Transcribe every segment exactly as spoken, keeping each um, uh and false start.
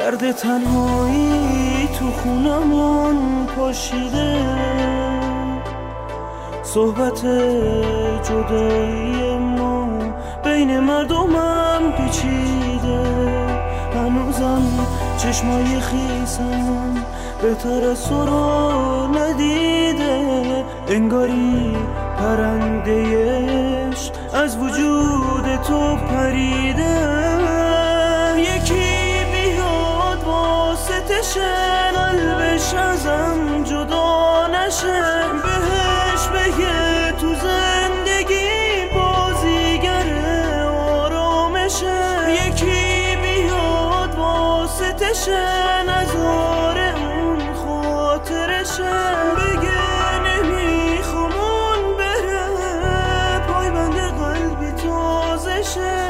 درد تنهایی تو خونمون پاشیده، صحبت جدایی ما بین مردمم پیچیده. هنوزم چشمای خیسم بهتر از تو رو ندیده، انگاری پرنده‌اش از وجود تو پریده. یکی بیاد واسطشه قلبش ازم جدا نشه، بهش بگه تو زندگی بازیگر آرامشه. یکی بیاد واسطشه نذاره اون خاطرشه، بگه نمیخوام اون بره، پایبند قلبی تازه شه.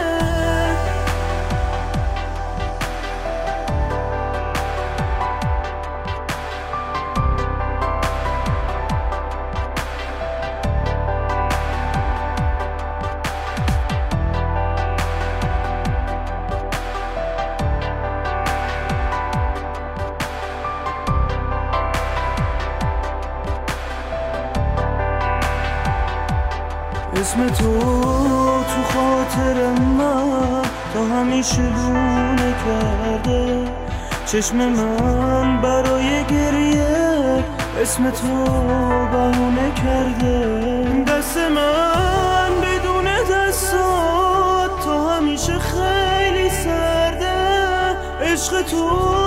اسم تو تو خاطر من تا همیشه لونه کرده، چشم من برای گریه اسم تو بهونه کرده. دست من بدون دستات تا همیشه خیلی سرده، عشق تو